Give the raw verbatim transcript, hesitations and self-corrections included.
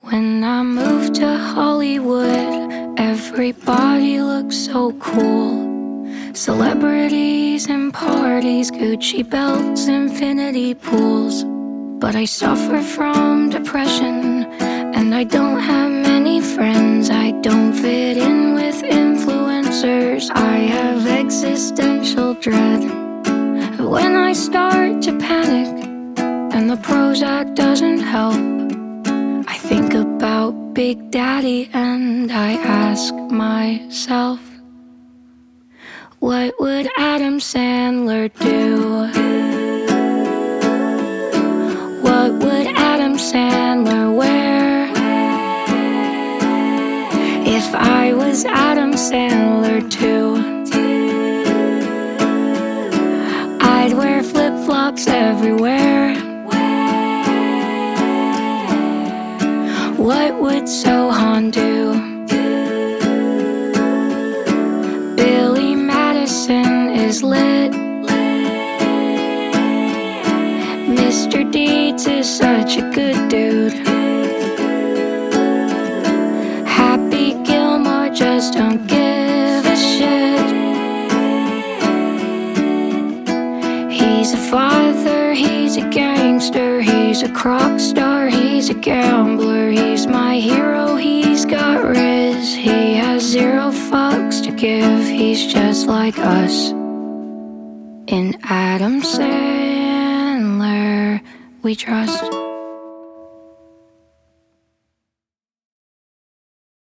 When I moved to Hollywood, everybody looked so cool. Celebrities and parties, Gucci belts, infinity pools. But I suffer from depression, and I don't have many friends. I don't fit in with influencers. I have existential dread. When I start to panic and the Prozac doesn't help, I think about Big Daddy and I ask myself, what would Adam Sandler do? What would Adam Sandler wear? If I was Adam Sandler too, I'd wear flip-flops everywhere. What would Sohan do? Billy Madison is lit. Mister Deeds is such a good dude. Happy Gilmore just don't give a shit. He's a father, he's a gangster, he's a crock star, he's a gambler. He's my hero, he's got riz. He has zero fucks to give. He's just like us. In Adam Sandler we trust.